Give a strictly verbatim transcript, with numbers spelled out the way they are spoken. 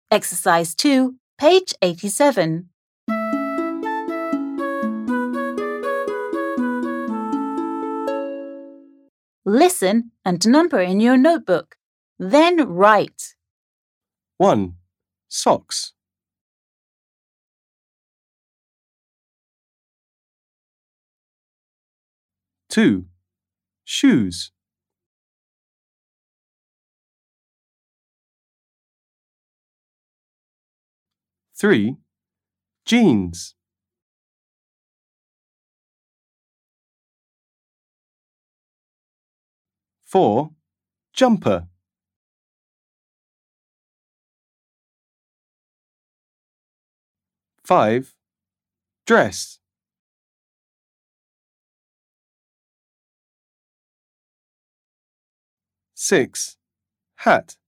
Exercise two, page eighty-seven. Listen and number in your notebook. Then write. one. Socks. two. Shoes. three. Jeans. four. Jumper. five. Dress. six. Hat.